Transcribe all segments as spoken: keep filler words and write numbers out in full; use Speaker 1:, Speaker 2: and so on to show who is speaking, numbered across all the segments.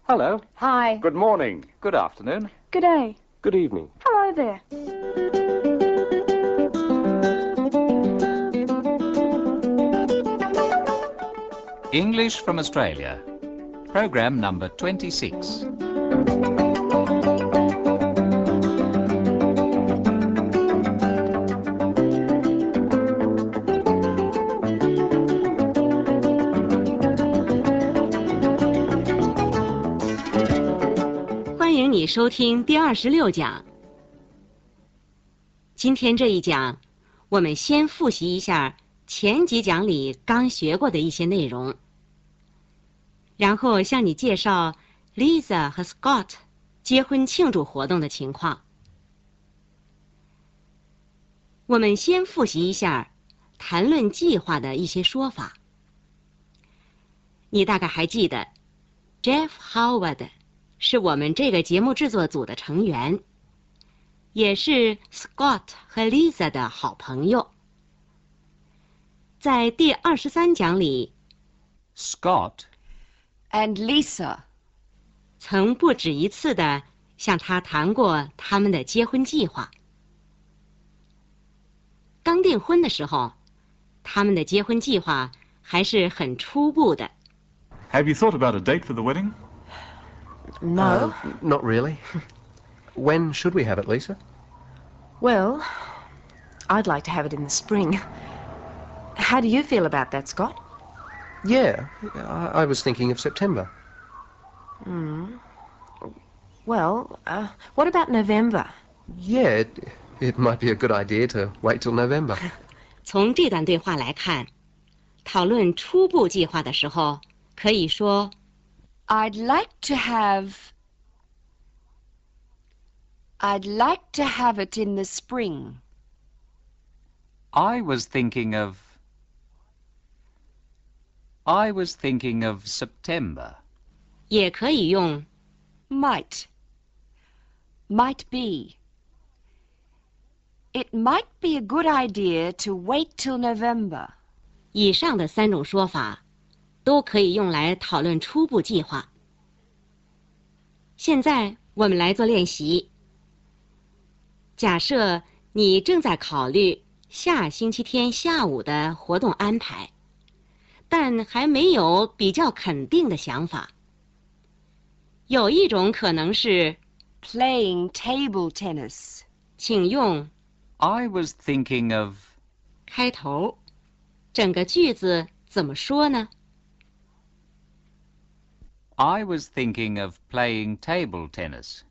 Speaker 1: Hello.
Speaker 2: Hi.
Speaker 1: Good morning. Good afternoon.
Speaker 2: Good day.
Speaker 1: Good evening.
Speaker 2: Hello there.
Speaker 3: English from Australia. Program number twenty-six.
Speaker 4: 欢迎你收听第二十六讲。今天这一讲，我们先复习一下前几讲里刚学过的一些内容，然后向你介绍 Lisa 和 Scott 结婚庆祝活动的情况。我们先复习一下谈论计划的一些说法。你大概还记得 Jeff Howard是我们这个节目制作组的成员，也是 Scott 和 Lisa 的好朋友。在第二十三讲里
Speaker 3: Scott
Speaker 2: And Lisa
Speaker 4: 曾不止一次地向他谈过他们的结婚计划。刚订婚的时候，他们的结婚计划还是很初步的。
Speaker 5: Have you thought about a date for the wedding?
Speaker 2: No.
Speaker 1: Uh, not really. When should we have it, Lisa?
Speaker 6: Well, I'd like to have it in the spring. How do you feel about that, Scott?
Speaker 1: Yeah, I, I was thinking of September.
Speaker 6: Hmm. Well, uh, what about November?
Speaker 1: Yeah, it, it might be a good idea to wait till November.
Speaker 4: 从这段对话来看，讨论初步计划的时候，可以说
Speaker 2: I'd like to have... I'd like to have it in the spring.
Speaker 3: I was thinking of I was thinking of September.
Speaker 4: 也可以用
Speaker 2: Might. Might be. It might be a good idea to wait till November.
Speaker 4: 以上的三种说法，都可以用来讨论初步计划。现在我们来做练习。假设你正在考虑下星期天下午的活动安排，但还没有比较肯定的想法。有一种可能是
Speaker 2: Playing table tennis.
Speaker 4: 请用
Speaker 3: I was thinking of
Speaker 4: 开头，整个句子怎么说呢？
Speaker 3: I was thinking of playing table tennis.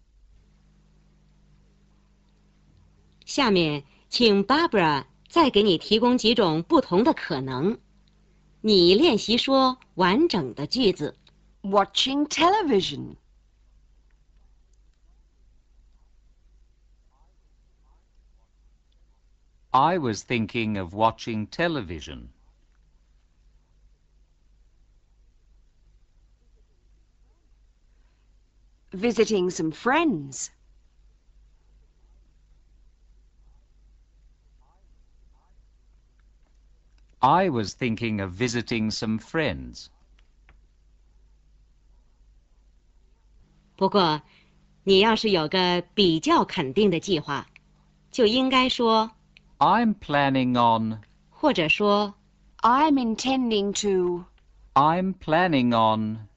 Speaker 4: 下面请 Barbara 再给你提供几种不同的可能，你练习说完整的句子。
Speaker 2: Watching television.
Speaker 3: I was thinking of watching television.
Speaker 2: Visiting some friends.
Speaker 3: I was thinking of visiting some friends.
Speaker 4: 不过，你要是有个比较肯定的计划，就应该说，
Speaker 3: I'm planning on
Speaker 4: 或者说
Speaker 2: I'm intending to...
Speaker 3: I'm planning on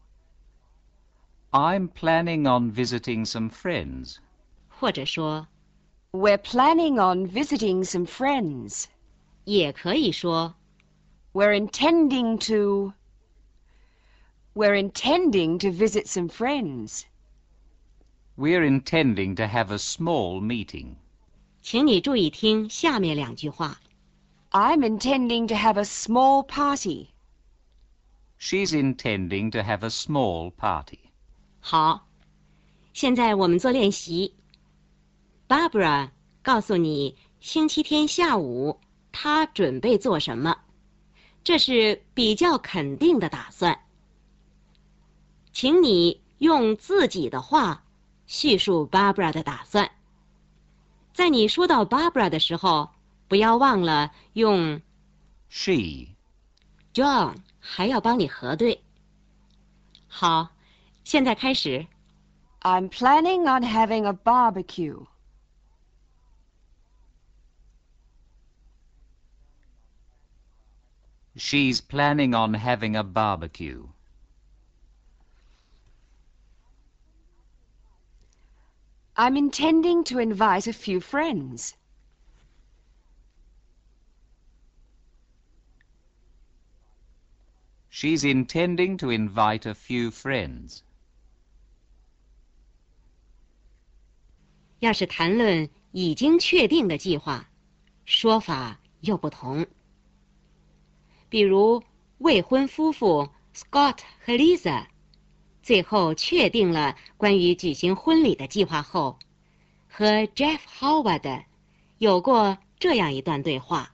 Speaker 3: I'm planning on visiting some friends.
Speaker 4: 或者说
Speaker 2: We're planning on visiting some friends.
Speaker 4: 也可以说
Speaker 2: We're intending to... We're intending to visit some friends.
Speaker 3: We're intending to have a small meeting.
Speaker 4: 请你注意听下面两句话。
Speaker 2: I'm intending to have a small party.
Speaker 3: She's intending to have a small party.
Speaker 4: 好，现在我们做练习。Barbara 告诉你星期天下午她准备做什么，这是比较肯定的打算。请你用自己的话叙述 Barbara 的打算。在你说到 Barbara 的时候，不要忘了用
Speaker 3: She
Speaker 4: John 还要帮你核对。好， 现在开始。
Speaker 2: I'm planning on having a barbecue.
Speaker 3: She's planning on having a barbecue.
Speaker 2: I'm intending to invite a few friends.
Speaker 3: She's intending to invite a few friends.
Speaker 4: 要是谈论已经确定的计划，说法又不同。比如未婚夫妇 Scott 和 Lisa 最后确定了关于举行婚礼的计划后，和 Jeff Howard 有过这样一段对话。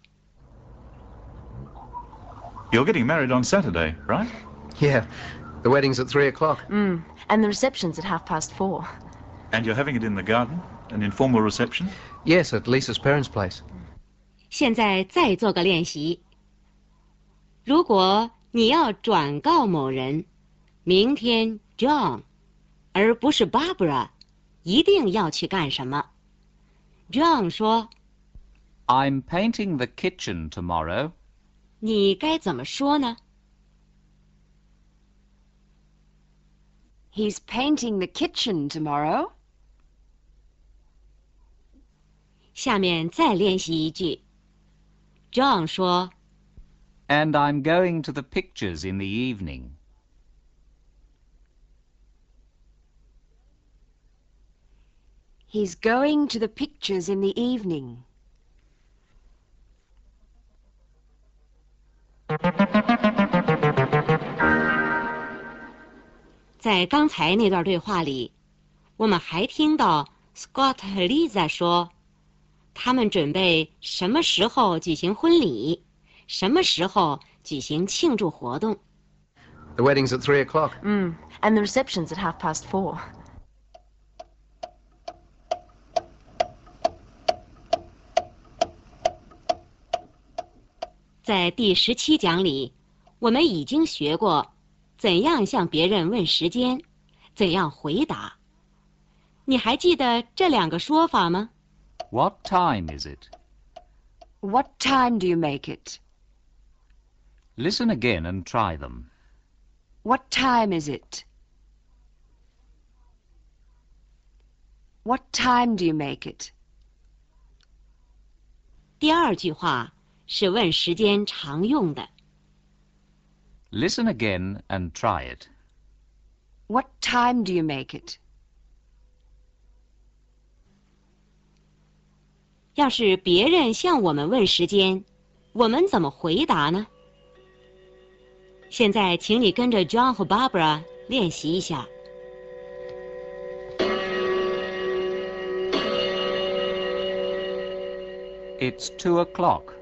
Speaker 5: You're getting married on Saturday, right?
Speaker 1: Yeah. The wedding's at three o'clock.
Speaker 6: Mm. And the reception's at half past four.
Speaker 5: And you're having it in the garden? An informal reception?
Speaker 1: Yes, at Lisa's parents' place.
Speaker 4: 现在再做个练习。如果你要转告某人，明天 John 而不是 Barbara 一定要去干什么 ？John 说
Speaker 3: I'm painting the kitchen tomorrow.：“
Speaker 4: 你该怎么说呢？”
Speaker 2: He's painting the kitchen tomorrow.
Speaker 4: 下面再练习一句。John 说
Speaker 3: And I'm going to the pictures in the evening.
Speaker 2: He's going to the pictures in the evening.
Speaker 4: 在刚才那段对话里，我们还听到 Scott 和 Lisa 说，他们准备什么时候举行婚礼，什么时候举行庆祝活动。
Speaker 1: The wedding's at three o'clock.
Speaker 6: Mm. And the reception's at half past four.
Speaker 4: 在第十七讲里，我们已经学过怎样向别人问时间，怎样回答。你还记得这两个说法吗？
Speaker 3: What time is it?
Speaker 2: What time do you make it?
Speaker 3: Listen again and try them.
Speaker 2: What time is it? What time do you make it?
Speaker 4: 第二句话是问时间常用的。
Speaker 3: Listen again and try it.
Speaker 2: What time do you make it?
Speaker 4: 要是别人向我们问时间，我们怎么回答呢？现在，请你跟着 John 和 Barbara 练习一下。
Speaker 3: It's two o'clock.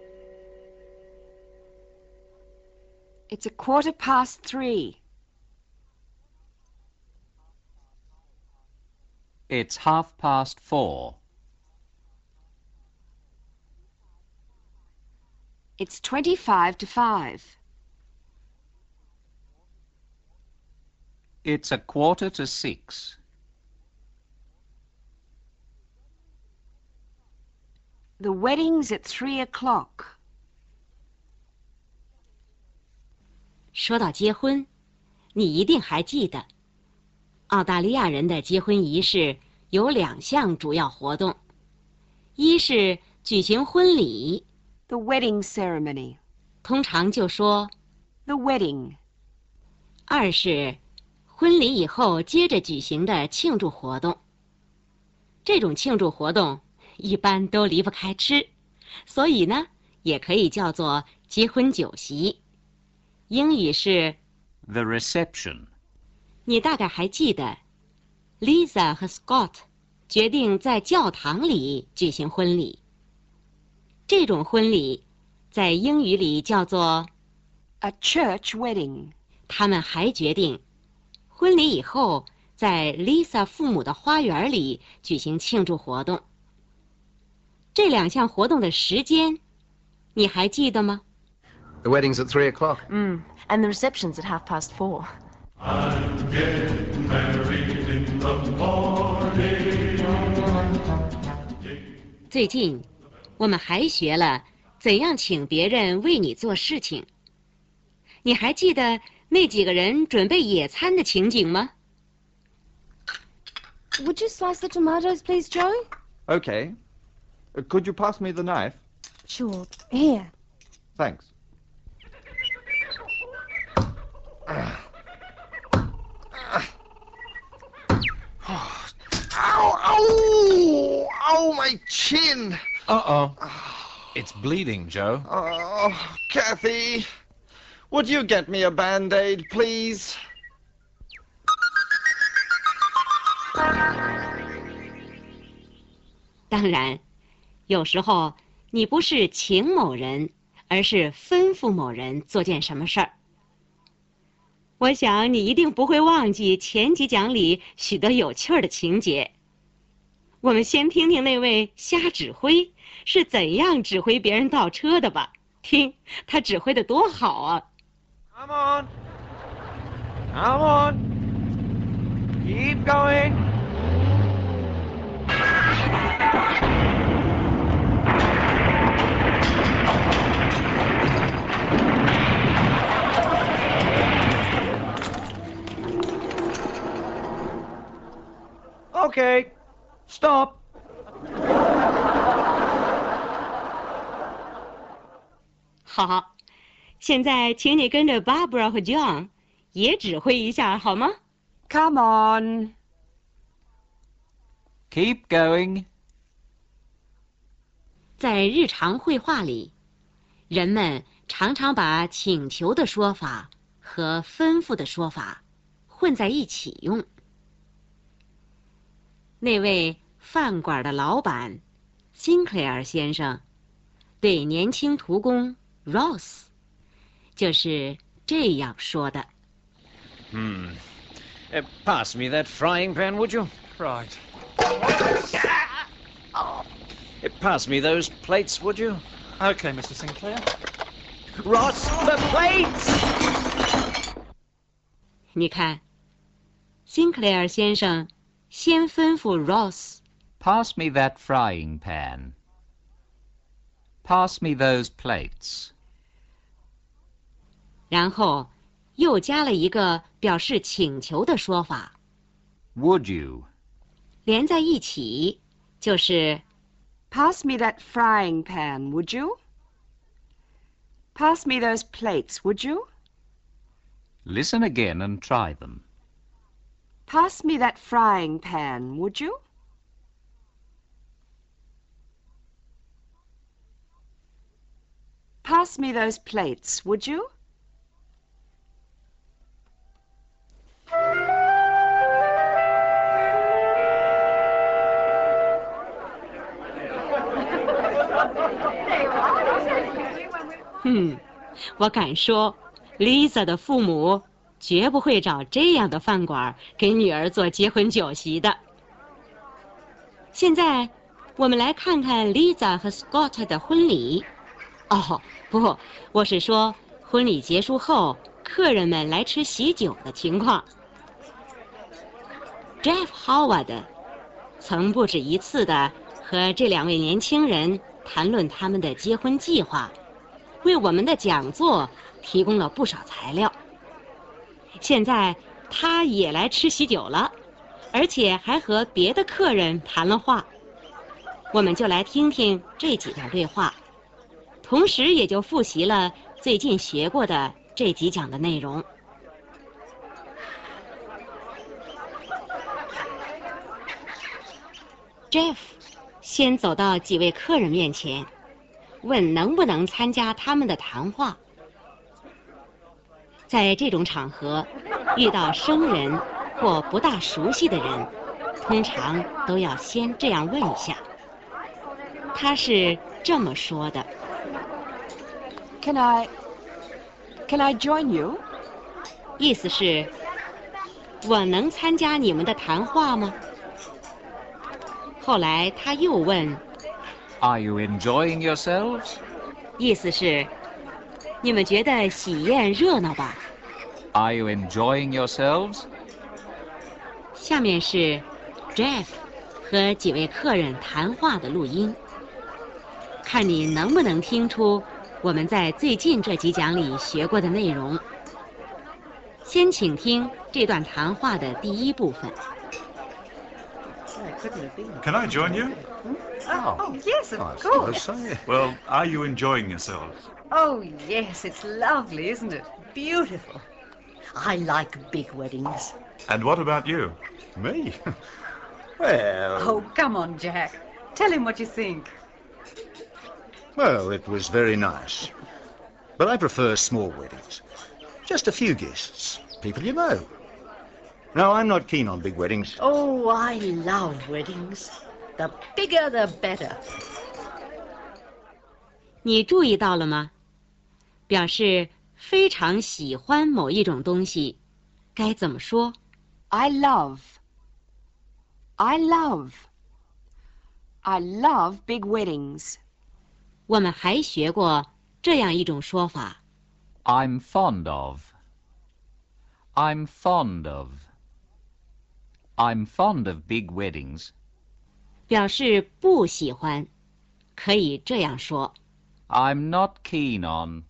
Speaker 2: It's a quarter past three.
Speaker 3: It's half past four.
Speaker 2: It's twenty-five to five.
Speaker 3: It's a quarter to six.
Speaker 2: The wedding's at three o'clock.
Speaker 4: 说到结婚，你一定还记得，澳大利亚人的结婚仪式有两项主要活动，一是举行婚礼，
Speaker 2: The wedding ceremony.
Speaker 4: 通常就说
Speaker 2: The wedding.
Speaker 4: 二是婚礼以后接着举行的庆祝活动。这种庆祝活动一般都离不开吃，所以呢，也可以叫做结婚酒席。英语是
Speaker 3: The reception.
Speaker 4: 你大概还记得 Lisa 和 Scott 决定在教堂里举行婚礼。这种婚礼在英语里叫做
Speaker 2: A church wedding.
Speaker 4: 他们还决定婚礼以后在 Lisa 父母的花园里举行庆祝活动。这两项活动的时间你还记得吗？
Speaker 1: The wedding's at three o'clock.
Speaker 6: Mm. And the reception's at half past four.
Speaker 7: I'm getting
Speaker 4: 最近，我们还学了怎样请别人为你做事情。你还记得那几个人准备野餐的情景吗？
Speaker 2: Would you slice the tomatoes, please, Joe?
Speaker 7: Okay. Uh, could you pass me the knife?
Speaker 2: Sure. Here.
Speaker 7: Thanks. Ow! Ow! Oh, my chin!
Speaker 8: Uh-oh. It's bleeding, Joe.
Speaker 7: Oh, Kathy, would you get me a Band-Aid, please?
Speaker 4: 当然，有时候你不是请某人，而是吩咐某人做件什么事儿。我想你一定不会忘记前几讲里许多有趣儿的情节。我们先听听那位瞎指挥是怎样指挥别人倒车的吧。听，他指挥得多好啊！
Speaker 9: Come on. Come on. Keep going. Okay. Stop.
Speaker 4: 好，现在请你跟着 Barbara 和 John 也指挥一下好吗？
Speaker 2: Come on.
Speaker 3: Keep going.
Speaker 4: 在日常会话里，人们常常把请求的说法和吩咐的说法混在一起用。那位饭馆的老板 Sinclair 先生对年轻徒工 Ross 就是这样说的。
Speaker 9: Hmm. Uh, pass me that frying pan, would you?
Speaker 8: Right.
Speaker 9: Uh, pass me those plates, would you?
Speaker 8: Okay, Mister Sinclair.
Speaker 9: Ross, the plates!
Speaker 4: 你看 Sinclair 先生先吩咐 Ross
Speaker 3: Pass me that frying pan. Pass me those plates.
Speaker 4: 然后又加了一个表示请求的说法，
Speaker 3: Would you?
Speaker 4: 连在一起就是
Speaker 2: Pass me that frying pan, would you? Pass me those plates, would you?
Speaker 3: Listen again and try them.
Speaker 2: Pass me that frying pan, would you? Pass me those plates, would you?
Speaker 4: 嗯，我敢说 Lisa 的父母绝不会找这样的饭馆给女儿做结婚酒席的。现在我们来看看 Lisa 和 Scott 的婚礼。哦，不，我是说婚礼结束后客人们来吃喜酒的情况。Jeff Howard 曾不止一次地和这两位年轻人谈论他们的结婚计划，为我们的讲座提供了不少材料。现在他也来吃喜酒了，而且还和别的客人谈了话。我们就来听听这几段对话，同时也就复习了最近学过的这几讲的内容。Jeff 先走到几位客人面前，问能不能参加他们的谈话。在这种场合，遇到生人或不大熟悉的人，通常都要先这样问一下。他是这么说的
Speaker 2: Can I... Can I join you?
Speaker 4: 意思是，我能参加你们的谈话吗？后来他又问
Speaker 3: Are you enjoying yourselves?
Speaker 4: 意思是，你们觉得喜宴热闹吧？
Speaker 3: Are you enjoying yourselves?
Speaker 4: 下面是 Jeff 和几位客人谈话的录音，看你能不能听出我们在最近这几讲里学过的内容。先请听这段谈话的第一部分。
Speaker 5: Can I join you?
Speaker 10: Oh, oh yes, of
Speaker 11: I
Speaker 10: course.
Speaker 11: suppose so.
Speaker 5: Well, are you enjoying yourselves?
Speaker 10: Oh, yes, it's lovely, isn't it? Beautiful. I like big weddings.
Speaker 5: And what about you?
Speaker 11: Me? Well,
Speaker 10: Oh, come on, Jack. Tell him what you think.
Speaker 11: well, it was very nice. But I prefer small weddings. Just a few guests, people you know. No, I'm not keen on big weddings.
Speaker 10: Oh, I love weddings. The bigger, the better.
Speaker 4: 你注意到了吗？表示非常喜欢某一种东西，该怎么说？
Speaker 2: I love. I love. I love big weddings.
Speaker 4: 我们还学过这样一种说法。
Speaker 3: I'm fond of. I'm fond of. I'm fond of big weddings.
Speaker 4: 表示不喜欢，可以这样说。
Speaker 3: I'm not keen on.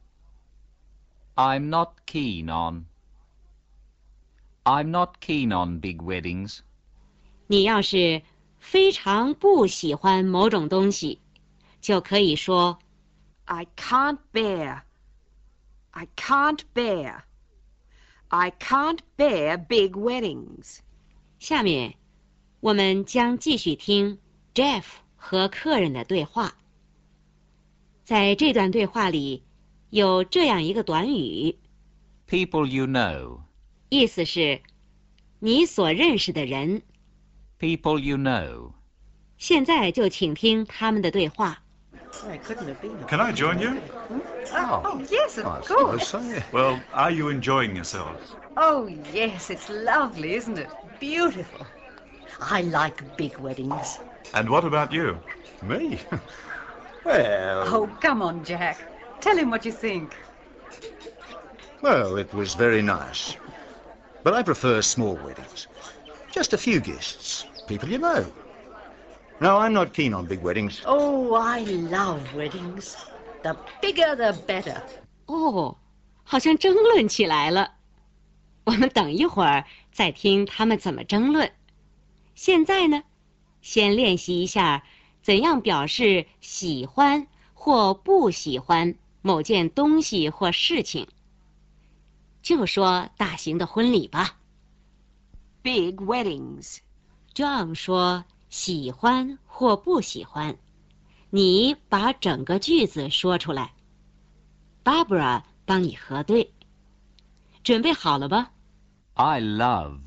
Speaker 3: I'm not keen on. I'm not keen on big weddings.
Speaker 4: 你要是非常不喜欢某种东西，就可以说
Speaker 2: I can't bear. I can't bear. I can't bear big weddings.
Speaker 4: 下面我们将继续听 Jeff 和客人的对话。在这段对话里，有这样一个短语，
Speaker 3: People you know.
Speaker 4: 意思是你所认识的人。
Speaker 3: People you know.
Speaker 4: 现在就请听他们的对话。
Speaker 10: I couldn't have been.
Speaker 5: Can I join you?
Speaker 10: Oh, oh yes, of
Speaker 11: I
Speaker 10: course.
Speaker 11: suppose so.
Speaker 5: Well, are you enjoying yourselves?
Speaker 10: Oh, yes, it's lovely, isn't it? Beautiful. I like big weddings.
Speaker 5: And what about you?
Speaker 11: Me? Well,
Speaker 10: Oh, come on, Jack. Tell him what you think.
Speaker 11: well, it was very nice. But I prefer small weddings. Just a few guests, people you know. No, I'm not keen on big weddings.
Speaker 10: Oh, I love weddings. The bigger, the better.
Speaker 4: 哦，好像争论起来了。我们等一会儿再听他们怎么争论。现在呢，先练习一下怎样表示喜欢或不喜欢某件东西或事情。就说大型的婚礼吧。
Speaker 2: Big weddings.
Speaker 4: John 说喜欢或不喜欢，你把整个句子说出来。Barbara 帮你核对。准备好了吧？
Speaker 3: I love.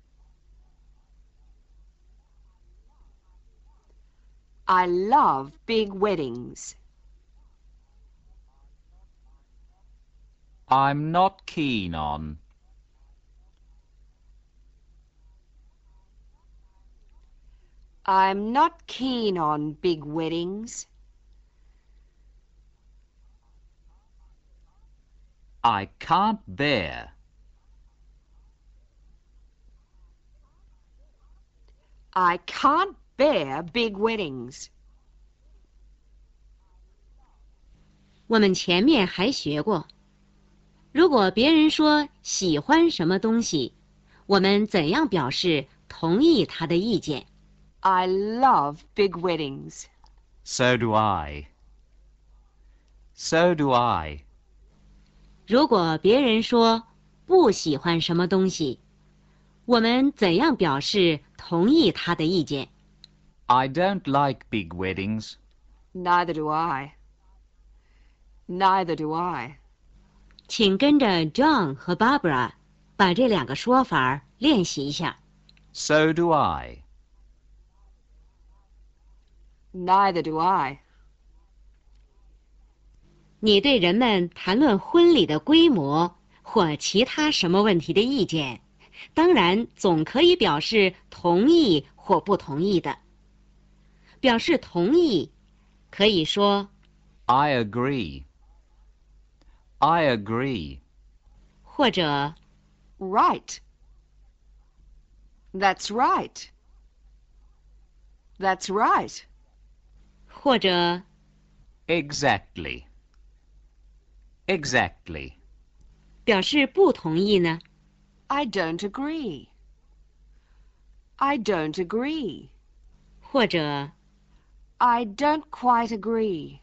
Speaker 2: I love big weddings.
Speaker 3: I'm not keen on.
Speaker 2: I'm not keen on big weddings.
Speaker 3: I can't bear.
Speaker 2: I can't bear big weddings.
Speaker 4: 我们前面还学过，如果别人说喜欢什么东西，我们怎样表示同意他的意见？
Speaker 2: I love big weddings.
Speaker 3: So do I. So do I.
Speaker 4: 如果别人说不喜欢什么东西，我们怎样表示同意他的意见？
Speaker 3: I don't like big weddings.
Speaker 2: Neither do I. Neither do I.
Speaker 4: 请跟着 John 和 Barbara 把这两个说法练习一下。
Speaker 3: So do I.
Speaker 2: Neither do I.
Speaker 4: 你对人们谈论婚礼的规模或其他什么问题的意见，当然总可以表示同意或不同意的。表示同意，可以说
Speaker 3: I agree. I agree.
Speaker 4: 或者
Speaker 2: Right. That's right. That's right.
Speaker 4: 或者
Speaker 3: Exactly. Exactly.
Speaker 4: 表示不同意呢？
Speaker 2: I don't agree. I don't agree.
Speaker 4: 或者
Speaker 2: I don't quite agree.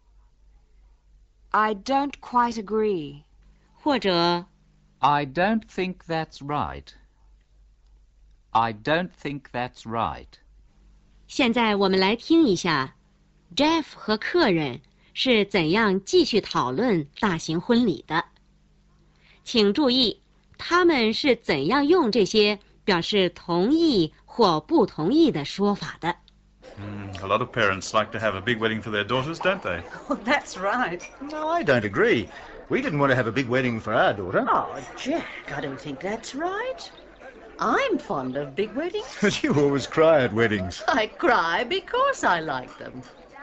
Speaker 2: I don't quite agree.
Speaker 4: 或者
Speaker 3: I don't think that's right. I don't think that's right.
Speaker 4: 现在我们来听一下 Jeff 和客人是怎样继续讨论大型婚礼的。请注意，他们是怎样用这些表示同意或不同意的说法的。
Speaker 5: Mm, a lot of parents like to have a big wedding for their daughters, don't they?
Speaker 10: Oh, that's right.
Speaker 11: No, I don't agree. We didn't want to have a big wedding for our daughter.
Speaker 10: Oh, Jack, I don't think that's right. I'm fond of big weddings.
Speaker 11: But you always cry at weddings.
Speaker 10: I cry because I like them.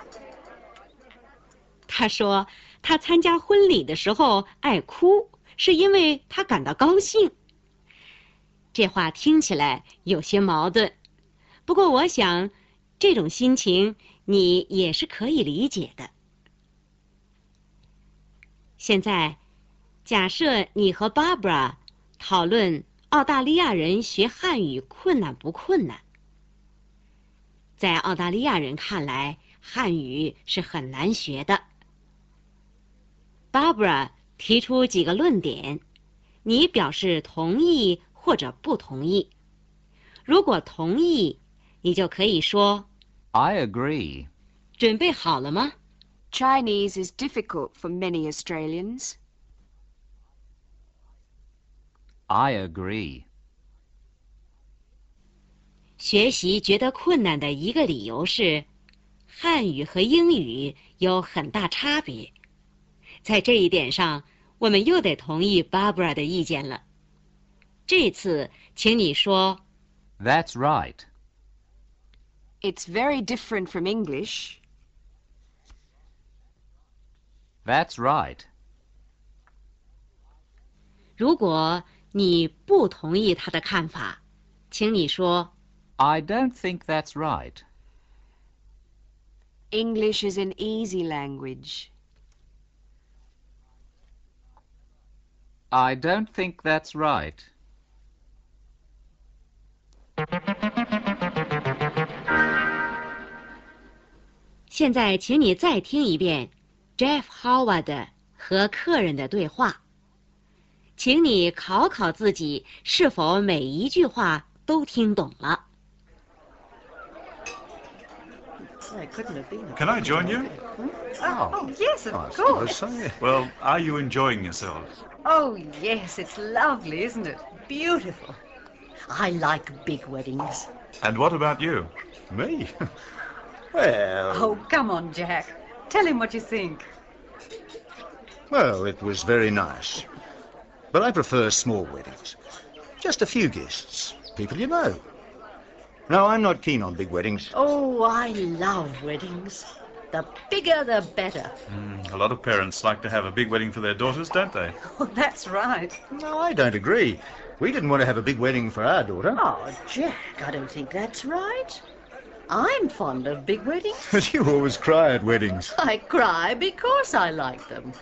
Speaker 4: 他说他参加婚礼的时候爱哭，是因为他感到高兴。这话听起来有些矛盾，不过我想这种心情你也是可以理解的。现在假设你和 Barbara 讨论澳大利亚人学汉语困难不困难。在澳大利亚人看来，汉语是很难学的。Barbara 提出几个论点，你表示同意或者不同意。如果同意，你就可以说
Speaker 3: I agree.
Speaker 4: 准备好了吗？
Speaker 2: Chinese is difficult for many Australians.
Speaker 3: I agree.
Speaker 4: 学习觉得困难的一个理由是，汉语和英语有很大差别。在这一点上，我们又得同意 Barbara 的意见了。这次，请你说
Speaker 3: That's right.
Speaker 2: It's very different from English.
Speaker 3: That's right.
Speaker 4: 如果你不同意他的看法，请你说
Speaker 3: I don't think that's right.
Speaker 2: English is an easy language.
Speaker 3: I don't think that's right.
Speaker 4: 现在请你再听一遍 Jeff Howard 和客人的对话。请你考考自己是否每一句话都听懂了。
Speaker 5: Can I join you?
Speaker 10: Oh, oh yes, of
Speaker 11: I
Speaker 10: course.
Speaker 11: suppose so, yeah.
Speaker 5: Well, are you enjoying yourselves?
Speaker 10: Oh, yes, it's lovely, isn't it? Beautiful. I like big weddings.
Speaker 5: And what about you?
Speaker 11: Me? Well...
Speaker 10: Oh, come on, Jack. Tell him what you think.
Speaker 11: Well, it was very nice. But I prefer small weddings. Just a few guests. People you know. No, I'm not keen on big weddings.
Speaker 10: Oh, I love weddings. The bigger, the better.
Speaker 5: Mm, a lot of parents like to have a big wedding for their daughters, don't they?
Speaker 10: Oh, that's right.
Speaker 11: No, I don't agree. We didn't want to have a big wedding for our daughter.
Speaker 10: Oh, Jack, I don't think that's right. I'm fond of big weddings.
Speaker 11: But you always cry at weddings.
Speaker 10: I cry because I like them.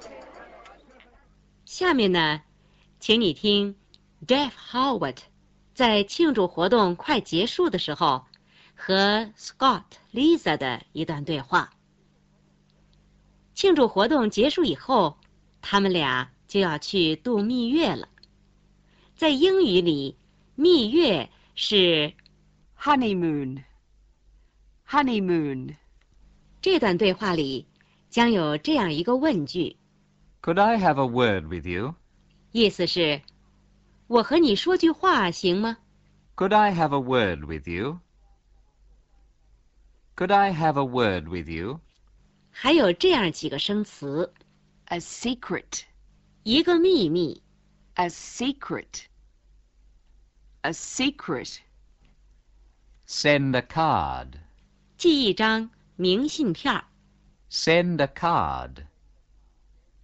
Speaker 4: 下面呢，请你听 Jeff Howard 在庆祝活动快结束的时候和 Scott Lisa 的一段对话。庆祝活动结束以后，他们俩就要去度蜜月了。在英语里，蜜月是
Speaker 2: honeymoon. Honeymoon.
Speaker 4: 这段对话里将有这样一个问句
Speaker 3: Could I have a word with you?
Speaker 4: 意思是我和你说句话行吗？
Speaker 3: Could I have a word with you? Could I have a word with you?
Speaker 4: 还有这样几个生词
Speaker 2: A secret.
Speaker 4: 一个秘密
Speaker 2: A secret. A secret.
Speaker 3: Send a card.
Speaker 4: 寄一张明信片
Speaker 3: Send a card.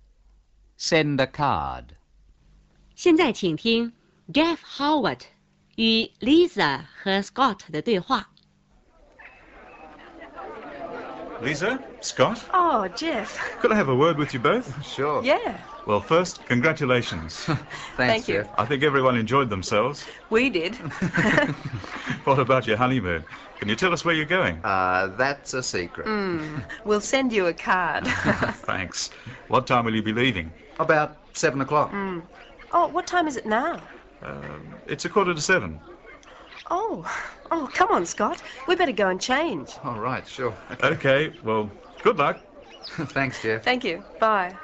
Speaker 3: Send a card.
Speaker 4: 现在请听 Jeff Howard 与 Lisa 和 Scott 的对话。
Speaker 5: Lisa? Scott?
Speaker 6: Oh, Jeff.
Speaker 5: Could I have a word with you both?
Speaker 1: Sure.
Speaker 6: Yeah,
Speaker 5: Well, first, congratulations.
Speaker 1: Thanks,
Speaker 6: Thank you.
Speaker 1: Jeff.
Speaker 5: I think everyone enjoyed themselves.
Speaker 6: we did.
Speaker 5: What about your honeymoon? Can you tell us where you're going?
Speaker 1: Uh, that's a secret.
Speaker 6: Mm, we'll send you a card.
Speaker 5: Thanks. What time will you be leaving?
Speaker 1: About seven o'clock.
Speaker 6: Mm. Oh, what time is it now?
Speaker 5: Um, it's a quarter to seven.
Speaker 6: Oh, oh, come on, Scott. We better go and change.
Speaker 1: All right, sure.
Speaker 5: Okay, well, good luck.
Speaker 1: Thanks, Jeff.
Speaker 6: Thank you. Bye.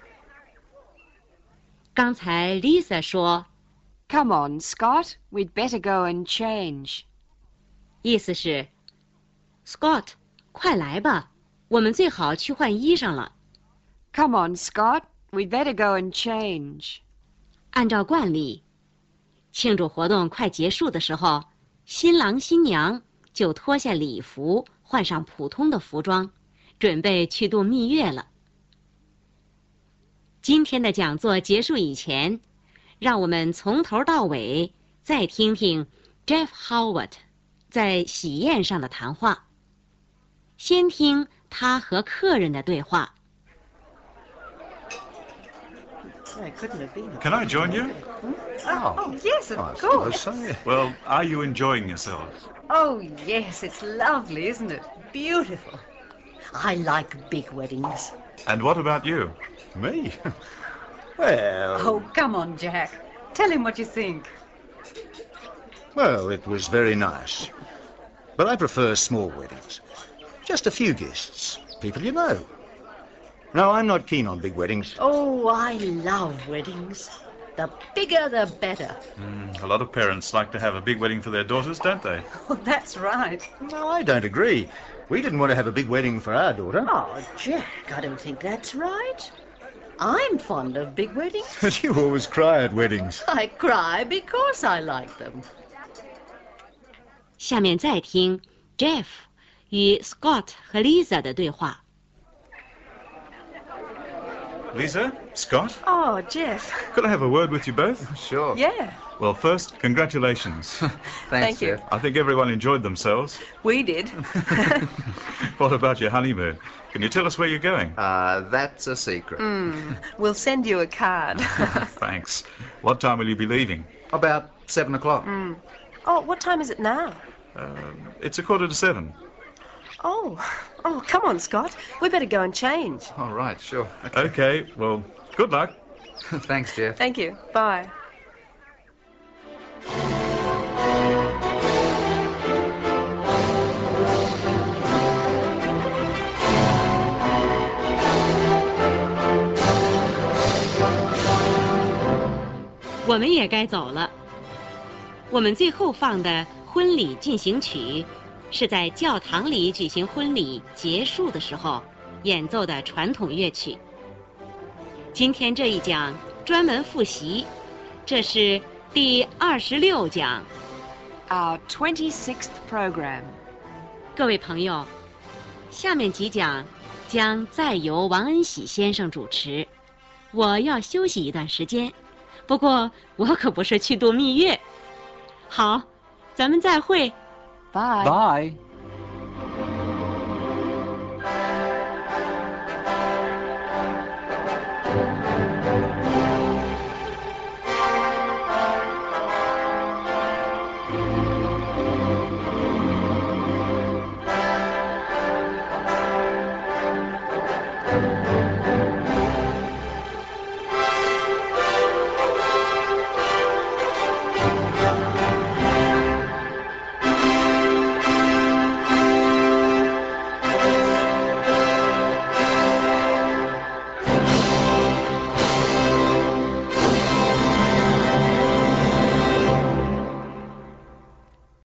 Speaker 4: 刚才 Lisa 说，
Speaker 2: Come on, Scott. We'd better go and change.
Speaker 4: 意思是 Scott， 快来吧，我们最好去换衣裳了。
Speaker 2: Come on, Scott. We'd better go and change.
Speaker 4: 按照惯例，庆祝活动快结束的时候，新郎新娘就脱下礼服，换上普通的服装，准备去度蜜月了。今天的讲座结束以前，让我们从头到尾再听听 Jeff Howard 在喜宴上的谈话。先听他和客人的对话。
Speaker 10: I couldn't have been.
Speaker 5: Can I join you?
Speaker 10: Oh, oh yes, of
Speaker 11: I
Speaker 10: course.
Speaker 11: suppose so, yeah.
Speaker 5: Well, are you enjoying yourselves?
Speaker 10: Oh, yes, it's lovely, isn't it? Beautiful. I like big weddings.
Speaker 5: And what about you?
Speaker 11: Me? Well,
Speaker 10: Oh, come on, Jack. Tell him what you think.
Speaker 11: well, it was very nice. But I prefer small weddings. Just a few guests, people you know. No, I'm not keen on big weddings.
Speaker 10: Oh, I love weddings. The bigger, the better.
Speaker 5: Mm, a lot of parents like to have a big wedding for their daughters, don't they?
Speaker 10: Oh, that's right.
Speaker 11: No, I don't agree. We didn't want to have a big wedding for our daughter.
Speaker 10: Oh, Jack, I don't think that's right. I'm fond of big weddings.
Speaker 11: But you always cry at weddings.
Speaker 10: I cry because I like them.
Speaker 4: 下面再听 Jeff 与 Scott 和 Lisa 的对话。
Speaker 5: Lisa? Scott?
Speaker 6: Oh, Jeff.
Speaker 5: Could I have a word with you both?
Speaker 1: Sure.
Speaker 6: Yeah,
Speaker 5: Well, first, congratulations.
Speaker 1: Thanks,
Speaker 6: Thank you.
Speaker 1: Jeff.
Speaker 5: I think everyone enjoyed themselves.
Speaker 6: we did.
Speaker 5: What about your honeymoon? Can you tell us where you're going?
Speaker 1: Uh, that's a secret.
Speaker 6: Mm, we'll send you a card.
Speaker 5: Thanks. What time will you be leaving?
Speaker 1: About seven o'clock.
Speaker 6: Mm. Oh, what time is it now?
Speaker 5: Um, it's a quarter to seven.
Speaker 6: Oh, oh, come on, Scott. We better go and change.
Speaker 1: All right, sure.
Speaker 5: Okay, well, good luck.
Speaker 1: Thanks, Jeff.
Speaker 6: Thank you. Bye.
Speaker 4: 我们也该走了。我们最后放的婚礼进行曲，是在教堂里举行婚礼结束的时候演奏的传统乐曲。今天这一讲专门复习，这是第二十六讲。
Speaker 2: Our twenty-sixth program.
Speaker 4: 各位朋友，下面几讲将再由王恩喜先生主持。我要休息一段时间，不过我可不是去度蜜月。好，咱们再会。
Speaker 2: Bye.
Speaker 3: Bye.